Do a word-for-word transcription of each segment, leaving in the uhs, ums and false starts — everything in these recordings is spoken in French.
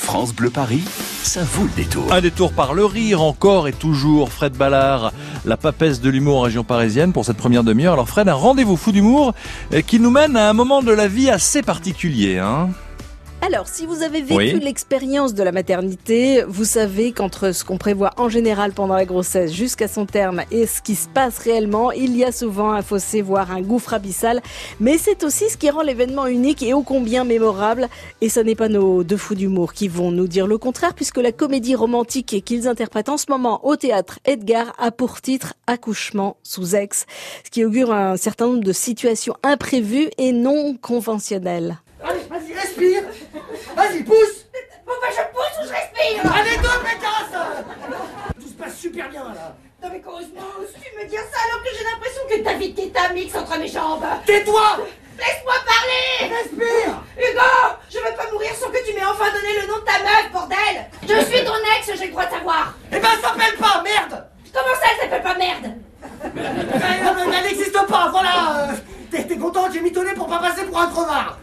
France Bleu Paris, ça vaut le détour. Un détour par le rire encore et toujours. Fred Ballard, la papesse de l'humour en région parisienne pour cette première demi-heure. Alors Fred, un rendez-vous fou d'humour qui nous mène à un moment de la vie assez particulier, hein. Alors, si vous avez vécu Oui. l'expérience de la maternité, vous savez qu'entre ce qu'on prévoit en général pendant la grossesse jusqu'à son terme et ce qui se passe réellement, il y a souvent un fossé, voire un gouffre abyssal. Mais c'est aussi ce qui rend l'événement unique et ô combien mémorable. Et ce n'est pas nos deux fous d'humour qui vont nous dire le contraire, puisque la comédie romantique qu'ils interprètent en ce moment au théâtre Edgar a pour titre « Accouchement sous ex », ce qui augure un certain nombre de situations imprévues et non conventionnelles. Allez, vas-y, respire. Vas-y, pousse. Pourquoi je pousse ou je respire? Allez, deux pétasses. Tout se passe super bien, là. Non mais heureusement, tu me dis ça alors que j'ai l'impression que ta vie t'est un mix entre mes jambes. Tais-toi. Laisse-moi parler. Respire. Hugo, je veux pas mourir sans que tu m'aies enfin donné le nom de ta meuf, bordel. Je suis ton ex, j'ai le droit de savoir. Eh ben, ça s'appelle pas, merde. Comment ça, elle s'appelle pas merde? Elle, elle n'existe pas, voilà. euh, T'es t'es content, j'ai mitonné pour pas passer pour un crevard.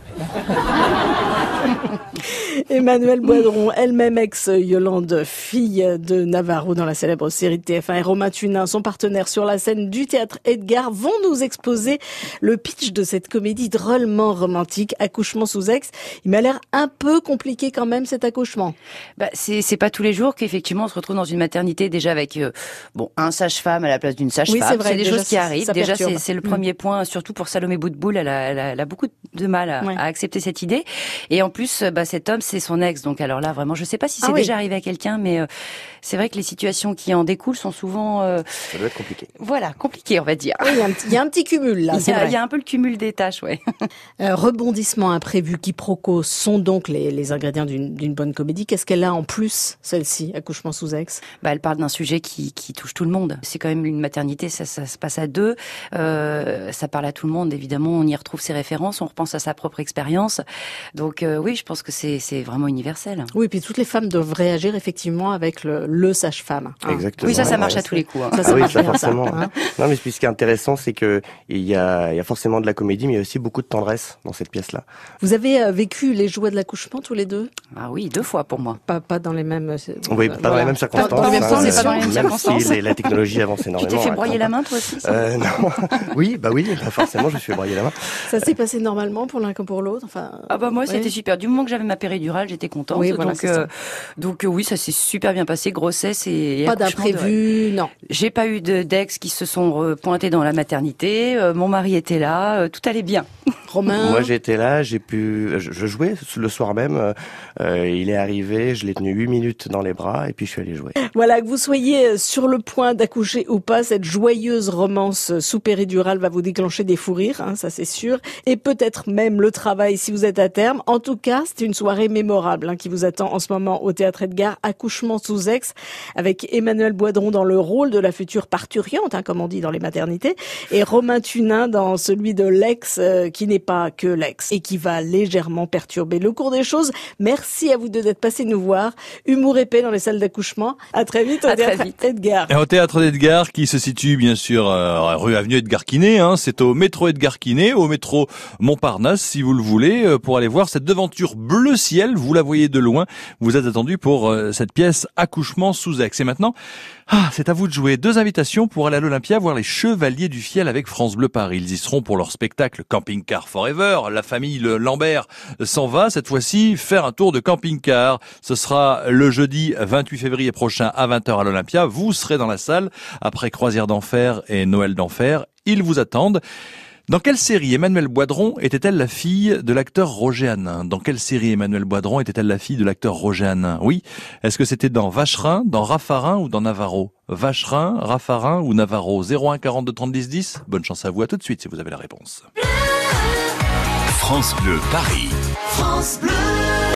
Emmanuelle Boidron, elle-même ex-Yolande, fille de Navarro dans la célèbre série de T F un, et Romain Tunin, son partenaire sur la scène du théâtre Edgar, vont nous exposer le pitch de cette comédie drôlement romantique, Accouchement sous ex. Il m'a l'air un peu compliqué quand même, cet accouchement. Bah, c'est, c'est pas tous les jours qu'effectivement on se retrouve dans une maternité déjà avec euh, bon un sage-femme à la place d'une sage-femme. Oui, c'est vrai, c'est des déjà, choses qui ça- arrivent. ça Déjà, perturbe. c'est, c'est le Mm. premier point, surtout pour Salomé Boutboul. Elle a, elle a, elle a beaucoup de mal à, Ouais. à accepter cette idée. Et en plus, euh, bah, cet homme, c'est son ex. Donc alors là, vraiment, je sais pas si c'est Ah oui. déjà arrivé à quelqu'un, mais euh, c'est vrai que les situations qui en découlent sont souvent, euh, Ça doit être compliqué. voilà, compliquées, on va dire. Oui, il y a un petit, il y a un petit cumul là, Il y, c'est a, vrai. il y a un peu le cumul des tâches, ouais. Euh, rebondissement imprévu, quiproquos sont donc les, les ingrédients d'une, d'une bonne comédie. Qu'est-ce qu'elle a en plus, celle-ci, Accouchement sous ex? Bah, elle parle d'un sujet qui, qui touche tout le monde. C'est quand même une maternité, ça, ça se passe à deux. Euh, ça parle à tout le monde, évidemment. On y retrouve ses références, on repense à sa propre expérience. Donc euh, oui, je pense que c'est, c'est vraiment universel. Oui, puis toutes les femmes doivent réagir effectivement avec le, le sage-femme. hein. Exactement. Oui, ça, ça marche Ouais, à tous les coups. hein. Ça, ça Ah oui, marche ça bien, ça, forcément. hein. Non, mais puis ce qui est intéressant, c'est que il y a, il y a forcément de la comédie, mais il y a aussi beaucoup de tendresse dans cette pièce-là. Vous avez euh, vécu les joies de l'accouchement tous les deux? Ah oui, deux fois pour moi. Pas, pas dans les mêmes... euh, On va euh, pas dans voilà. les mêmes circonstances. Pas dans les mêmes hein, conditions. pas dans les mêmes même circonstances. si les- la technologie avance Tu énormément. t'es fait hein, broyer quand la on- main, toi aussi ça Euh, non. Oui, bah oui, bah forcément, je me suis broyé la main. Ça s'est passé normalement pour l'un comme pour l'autre. Enfin, Ah bah moi, oui. c'était super. Du moment que j'avais ma péridurale, j'étais contente. Oui, voilà, donc, c'est ça. euh, donc euh, oui, ça s'est super bien passé. Grossesse et, et Pas accouchement de- d'imprévu, non. J'ai pas eu de, d'ex qui se sont euh, pointés dans la maternité. Euh, mon mari était là. euh, tout allait bien. Romain, Moi, j'ai été là, j'ai pu, je, je jouais le soir même. euh, euh, il est arrivé, je l'ai tenu huit minutes dans les bras, et puis je suis allé jouer. voilà, que vous soyez sur le point d'accoucher ou pas, cette joyeuse romance sous péridurale va vous déclencher des fous rires, hein, ça c'est sûr. Et peut-être même le travail si vous êtes à terme. En tout cas, c'est une soirée mémorable hein, qui vous attend en ce moment au Théâtre Edgar, Accouchement sous ex, avec Emmanuelle Boidron dans le rôle de la future parturiente, hein, comme on dit dans les maternités, et Romain Tunin dans celui de l'ex, euh, qui n'est pas que l'ex, et qui va légèrement perturber le cours des choses. Merci à vous deux d'être passés nous voir. Humour épais dans les salles d'accouchement. À très vite au À très Théâtre vite. Edgar. Et au théâtre d'Edgar, qui se situe bien sûr euh, rue Avenue Edgar Quinet, hein, c'est au métro Edgar Quinet, au métro Montparnasse, si vous le voulez, euh, pour aller voir cette devanture bleu ciel. Vous la voyez de loin. Vous êtes attendu pour euh, cette pièce Accouchement sous ex. Et maintenant, ah, c'est à vous de jouer. Deux invitations pour aller à l'Olympia voir les Chevaliers du Fiel avec France Bleu Paris. Ils y seront pour leur spectacle Camping Car Forever. La famille Le Lambert s'en va cette fois-ci faire un tour de camping-car. Ce sera le jeudi vingt-huit février prochain à vingt heures à l'Olympia. Vous serez dans la salle après Croisière d'Enfer et Noël d'Enfer. Ils vous attendent. Dans quelle série Emmanuelle Boidron était-elle la fille de l'acteur Roger Hanin? Dans quelle série Emmanuelle Boidron était-elle la fille de l'acteur Roger Hanin? Oui. Est-ce que c'était dans Vacherin, dans Raffarin ou dans Navarro? Vacherin, Raffarin ou Navarro? zéro un quarante-deux trente dix dix. Bonne chance à vous. À tout de suite si vous avez la réponse. France Bleu Paris. France Bleu.